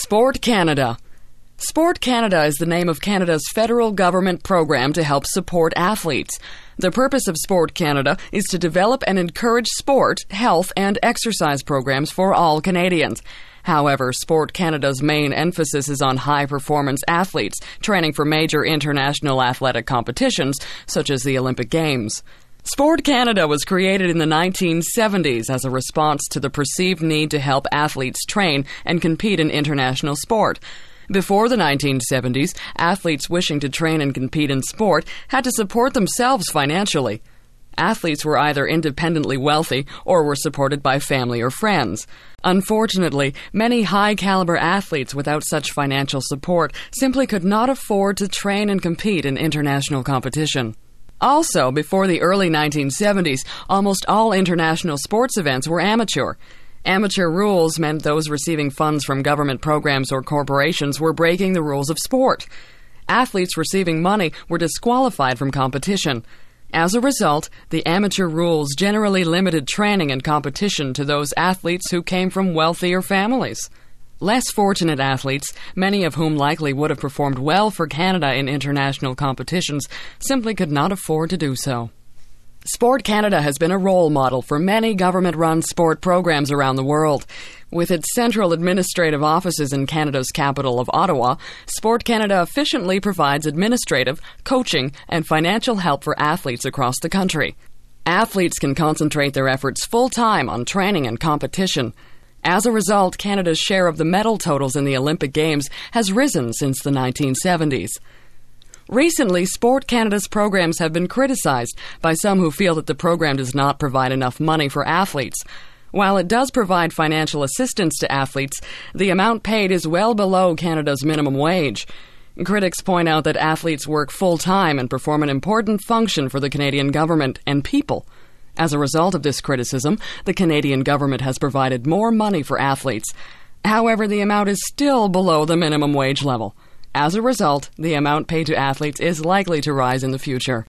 Sport Canada. Sport Canada is the name of Canada's federal government program to help support athletes. The purpose of Sport Canada is to develop and encourage sport, health, and exercise programs for all Canadians. However, Sport Canada's main emphasis is on high-performance athletes training for major international athletic competitions, such as the Olympic Games. Sport Canada was created in the 1970s as a response to the perceived need to help athletes train and compete in international sport. Before the 1970s, athletes wishing to train and compete in sport had to support themselves financially. Athletes were either independently wealthy or were supported by family or friends. Unfortunately, many high-caliber athletes without such financial support simply could not afford to train and compete in international competition. Also, before the early 1970s, almost all international sports events were amateur. Amateur rules meant those receiving funds from government programs or corporations were breaking the rules of sport. Athletes receiving money were disqualified from competition. As a result, the amateur rules generally limited training and competition to those athletes who came from wealthier families. Less fortunate athletes, many of whom likely would have performed well for Canada in international competitions, simply could not afford to do so. Sport Canada has been a role model for many government-run sport programs around the world. With its central administrative offices in Canada's capital of Ottawa, Sport Canada efficiently provides administrative, coaching, and financial help for athletes across the country. Athletes can concentrate their efforts full-time on training and competition. As a result, Canada's share of the medal totals in the Olympic Games has risen since the 1970s. Recently, Sport Canada's programs have been criticized by some who feel that the program does not provide enough money for athletes. While it does provide financial assistance to athletes, the amount paid is well below Canada's minimum wage. Critics point out that athletes work full-time and perform an important function for the Canadian government and people. As a result of this criticism, the Canadian government has provided more money for athletes. However, the amount is still below the minimum wage level. As a result, the amount paid to athletes is likely to rise in the future.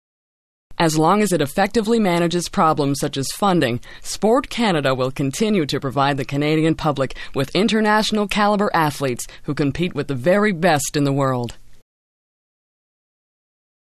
As long as it effectively manages problems such as funding, Sport Canada will continue to provide the Canadian public with international caliber athletes who compete with the very best in the world.